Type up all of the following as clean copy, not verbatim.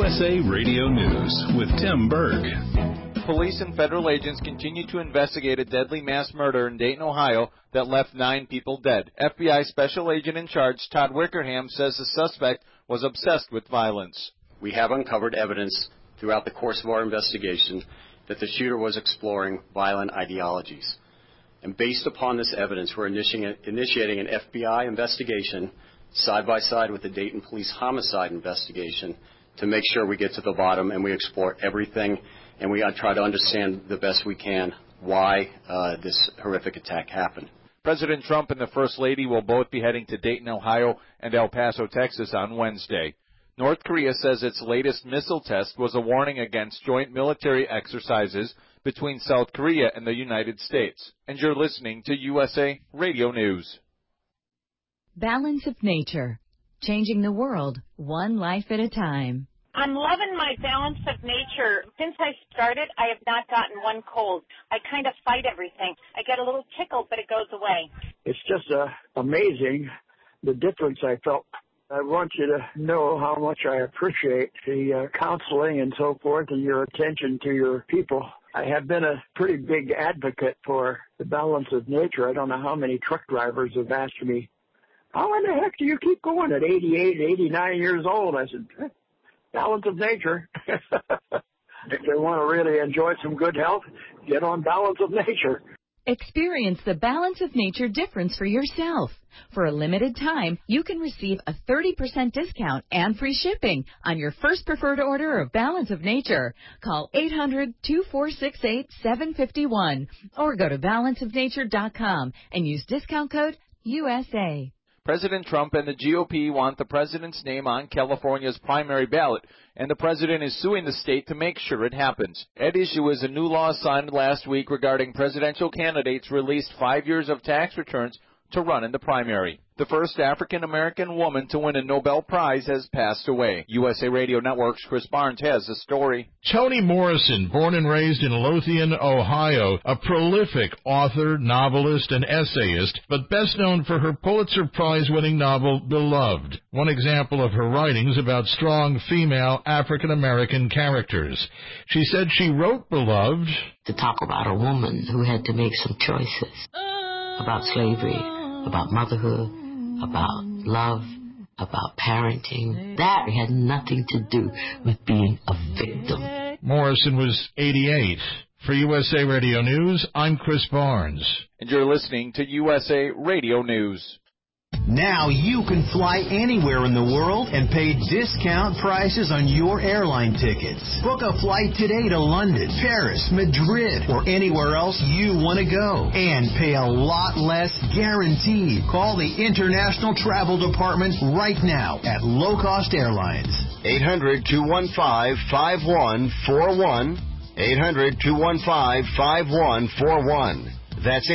USA Radio News with Tim Berg. Police and federal agents continue to investigate a deadly mass murder in Dayton, Ohio that left 9 people dead. FBI Special Agent in charge Todd Wickerham says the suspect was obsessed with violence. We have uncovered evidence throughout the course of our investigation that the shooter was exploring violent ideologies. And based upon this evidence, we're initiating an FBI investigation side by side with the Dayton Police homicide investigation to make sure we get to the bottom and we explore everything and we try to understand the best we can why this horrific attack happened. President Trump and the First Lady will both be heading to Dayton, Ohio and El Paso, Texas on Wednesday. North Korea says its latest missile test was a warning against joint military exercises between South Korea and the United States. And you're listening to USA Radio News. Balance of Nature, changing the world one life at a time. I'm loving my Balance of Nature. Since I started, I have not gotten one cold. I kind of fight everything. I get a little tickle, but it goes away. It's just amazing the difference I felt. I want you to know how much I appreciate the counseling and so forth and your attention to your people. I have been a pretty big advocate for the Balance of Nature. I don't know how many truck drivers have asked me, how in the heck do you keep going at 88, 89 years old? I said, Balance of Nature. If they want to really enjoy some good health, get on Balance of Nature. Experience the Balance of Nature difference for yourself. For a limited time, you can receive a 30% discount and free shipping on your first preferred order of Balance of Nature. Call 800-2468-751 or go to balanceofnature.com and use discount code USA. President Trump and the GOP want the president's name on California's primary ballot, and the president is suing the state to make sure it happens. At issue is a new law signed last week regarding presidential candidates released 5 years of tax returns to run in the primary. The first African-American woman to win a Nobel Prize has passed away. USA Radio Network's Chris Barnes has the story. Toni Morrison, born and raised in Lothian, Ohio, a prolific author, novelist, and essayist, but best known for her Pulitzer Prize-winning novel, Beloved, one example of her writings about strong female African-American characters. She said she wrote Beloved to talk about a woman who had to make some choices about slavery, about motherhood, about love, about parenting. That had nothing to do with being a victim. Morrison was 88. For USA Radio News, I'm Chris Barnes. And you're listening to USA Radio News. Now you can fly anywhere in the world and pay discount prices on your airline tickets. Book a flight today to London, Paris, Madrid, or anywhere else you want to go. And pay a lot less guaranteed. Call the International Travel Department right now at Low Cost Airlines. 800-215-5141. 800-215-5141. That's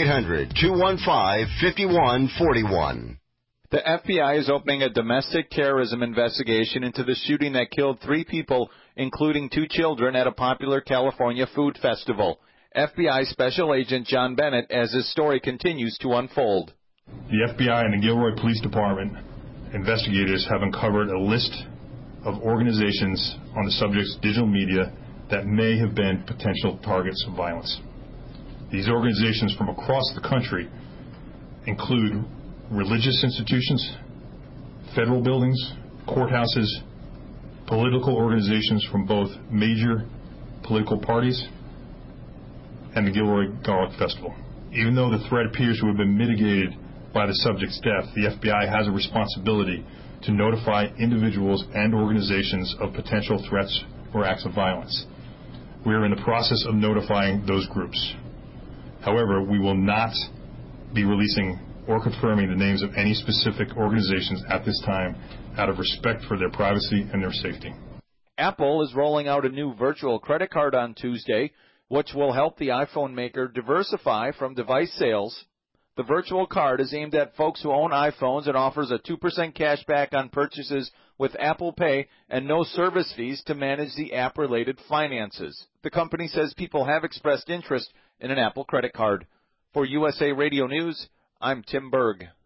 800-215-5141. The FBI is opening a domestic terrorism investigation into the shooting that killed 3 people, including 2 children, at a popular California food festival. FBI Special Agent John Bennett as his story continues to unfold. The FBI and the Gilroy Police Department investigators have uncovered a list of organizations on the subject's digital media that may have been potential targets of violence. These organizations from across the country include religious institutions, federal buildings, courthouses, political organizations from both major political parties, and the Gilroy Garlic Festival. Even though the threat appears to have been mitigated by the subject's death, the FBI has a responsibility to notify individuals and organizations of potential threats or acts of violence. We are in the process of notifying those groups. However, we will not be releasing or confirming the names of any specific organizations at this time out of respect for their privacy and their safety. Apple is rolling out a new virtual credit card on Tuesday, which will help the iPhone maker diversify from device sales. The virtual card is aimed at folks who own iPhones and offers a 2% cash back on purchases with Apple Pay and no service fees to manage the app-related finances. The company says people have expressed interest in an Apple credit card. For USA Radio News, I'm Tim Berg.